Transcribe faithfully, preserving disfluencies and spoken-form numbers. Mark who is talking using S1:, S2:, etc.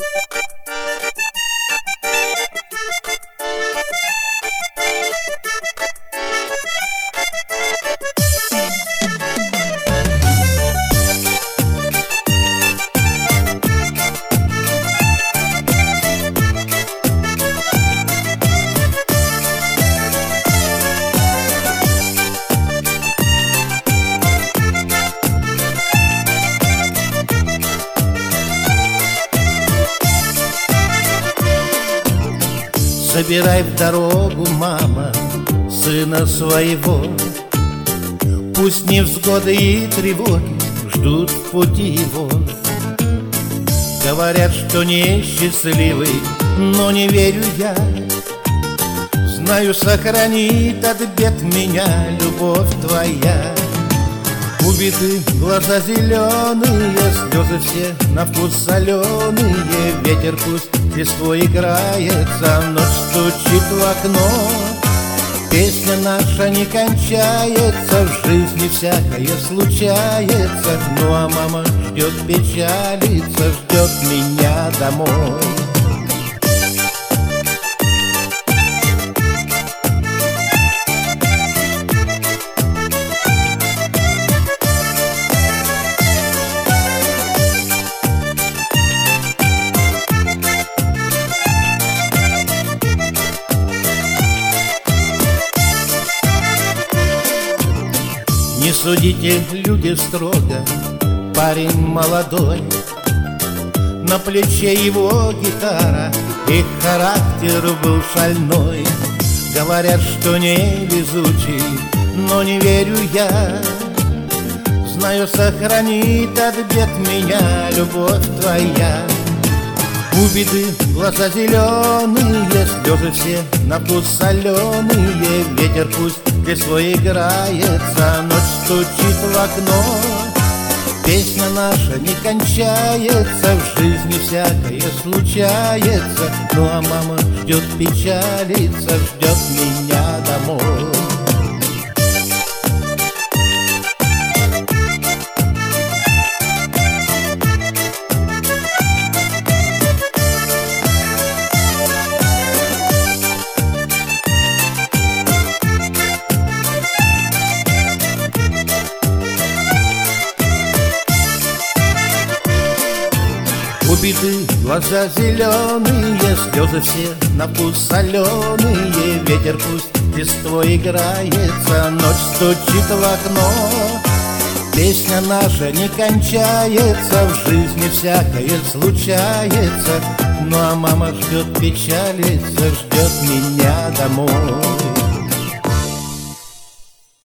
S1: Забирай в дорогу, мама, сына своего. Пусть невзгоды и тревоги ждут в пути его. Говорят, что несчастливый, но не верю я. Знаю, сохранит от бед меня любовь твоя. У беды глаза зеленые, слезы все на вкус соленые. Ветер пусть листвой играется, ночь стучит в окно. Песня наша не кончается, в жизни всякое случается. Ну а мама ждет, печалится, ждет меня домой. Не судите, люди, строго, парень молодой. На плече его гитара, и характер был шальной. Говорят, что не везучий, но не верю я. Знаю, сохранит от бед меня любовь твоя. У беды глаза зеленые, слезы все на вкус соленые. Ветер пусть листвой играется, ночь стучит в окно. Песня наша не кончается, в жизни всякое случается. Ну а мама ждет, печалится, ждет меня домой. У беды глаза зеленые, слезы все на вкус соленые. Ветер пусть листвой играется, ночь стучит в окно. Песня наша не кончается, в жизни всякое случается. Ну а мама ждет, печалится, ждет меня домой.